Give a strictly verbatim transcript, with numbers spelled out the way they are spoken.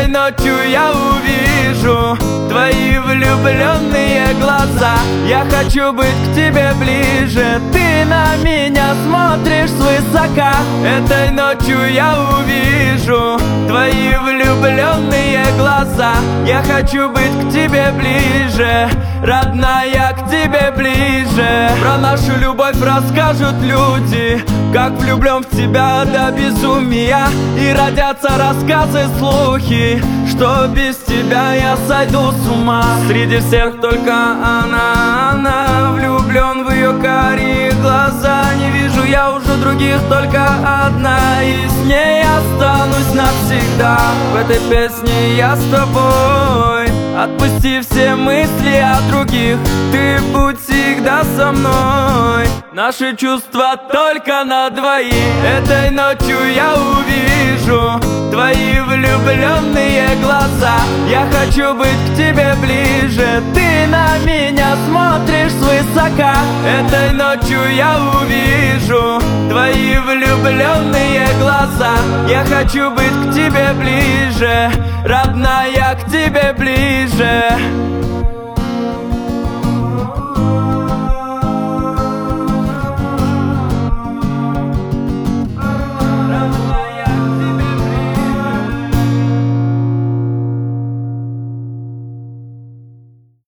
ночью я увижу твои влюбленные глаза. Я хочу быть к тебе ближе, ты на меня смотришь свысока. Этой ночью я увижу твои влюбленные глаза. Я хочу быть к тебе ближе, родная, к тебе ближе. Про нашу любовь расскажут люди, как влюблен в тебя до безумия. И родятся рассказы, слухи, что без тебя я сойду с ума. Среди всех только она, она, влюблен в ее карие глаза. Не вижу я уже других, только одна, и с ней останусь навсегда. В этой песне я с тобой. Отпусти все мысли о других, ты будь всегда со мной. Наши чувства только на двоих. Этой ночью я увижу твои влюбленные глаза. Я хочу быть к тебе ближе, ты на меня смотришь свысока. Этой ночью я увижу твои влюбленные глаза. Я хочу быть к тебе ближе, родная, к тебе ближе.